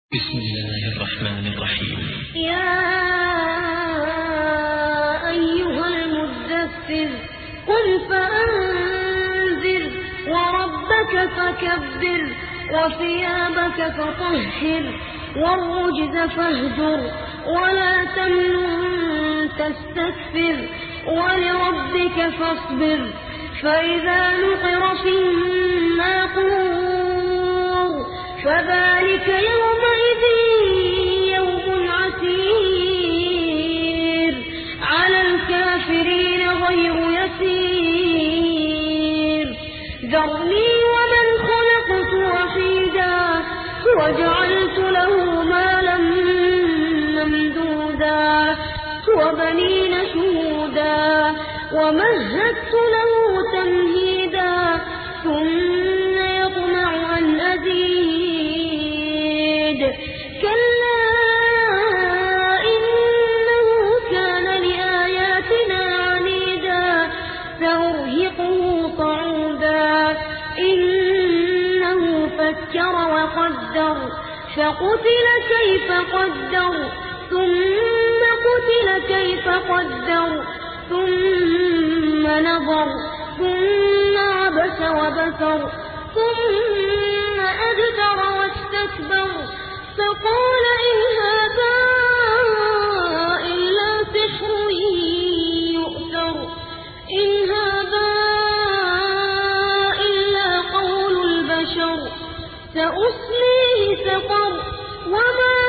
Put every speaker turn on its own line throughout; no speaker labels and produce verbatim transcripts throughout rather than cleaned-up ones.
بسم الله الرحمن الرحيم.
يا أيها المدثر قم فأنذر وربك فكبر وثيابك فطهر والرجز فاهجر ولا تمنن تستكثر ولربك فاصبر فإذا نقر في الناقور فذلك يومئذ يوم عسير على الكافرين غير يسير ذرني ومن خلقت وحيدا وجعلت له مالا ممدودا وبنين شهودا ومهدت له تمهيدا ثم يطمع أن أزيد كلا إنه كان لآياتنا عنيدا سأرهقه صعودا إنه فكر وقدر فقتل كيف قدر ثم قتل كيف قدر ثم نظر ثم عبس وبسر ثم أدبر واستكبر فقال إن هذا إلا سحر يؤثر إن هذا إلا قول البشر سأصليه سقر وما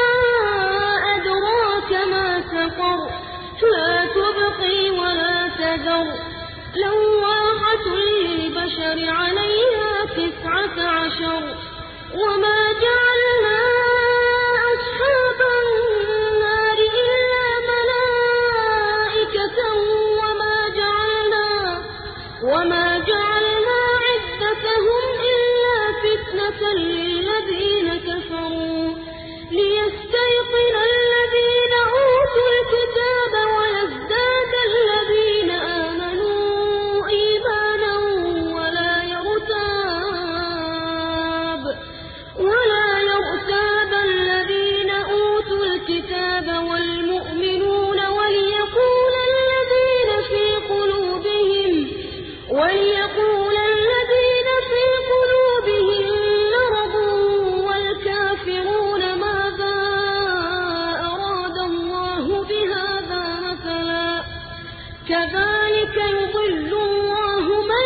أدراك ما سقر لا تبقي ولا تذر لواحة للبشر عليها تسعة عشر وما جعلنا أصحاب النار إلا ملائكة وما جعلنا وما جعلنا عدتهم إلا فتنة للذين كفروا ليستيقن الذين أوتوا الكتاب ويزداد الذين آمنوا إيمانا ولا يرتاب ولا يرتاب الذين أوتوا الكتاب والمؤمنون وليقول الذين في قلوبهم وليقول الذين في قلوبهم مرض والكافرون ماذا أراد الله بهذا مثلا كذلك يضل الله من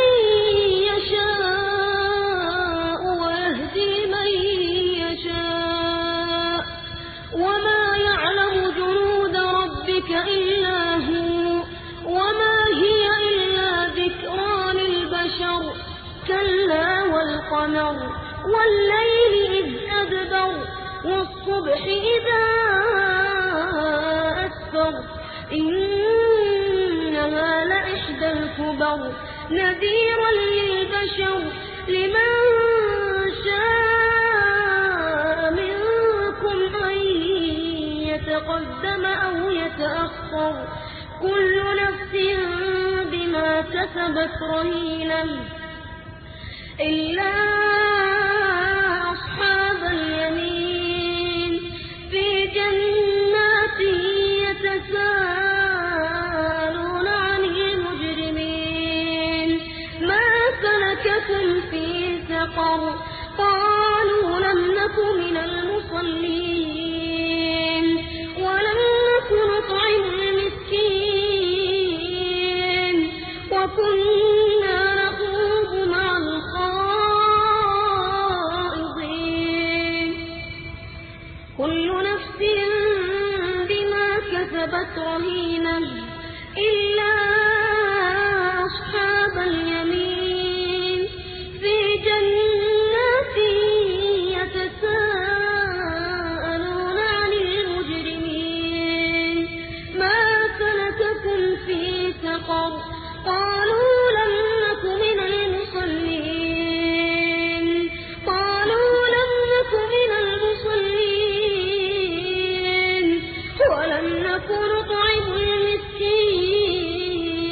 يشاء ويهدي من يشاء وما يعلم جنود ربك إلا هو وما هي إلا ذكرى للبشر كلا والقمر والليل إذ أدبر والصبح إذا أسفر إنها لإحدى الكبر نذيرا للبشر لمن شاء منكم أن يتقدم أو يتأخر كل نفس بما كسبت رهينة إلا أصحاب اليمين في جنات يتساءلون عن المجرمين ما سلككم في سقر قالوا لم نك من المصلين ولم نك نطعم المسكين وكنا نخوض مع الخائضين كل نفس بما كسبت رهينة إلا أصحاب اليمين في جنات يتساءلون عن المجرمين ما سلككم في سقر قالوا لم نك من المصلين قالوا لم نك من المصلين ولم نك نطعم المسكين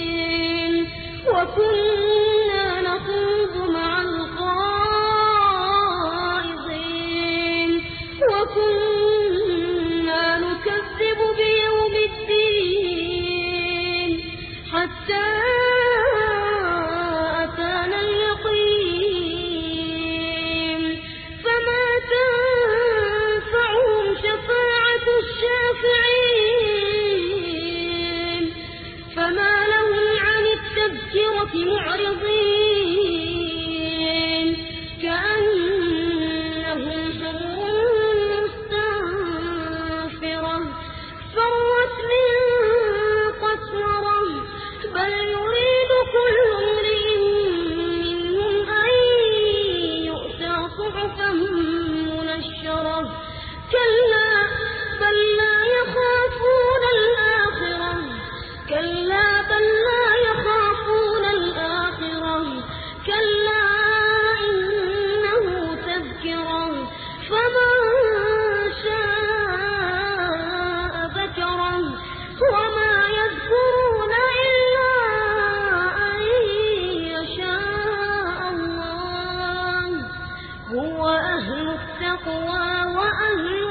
هو أهل التقوى وأهل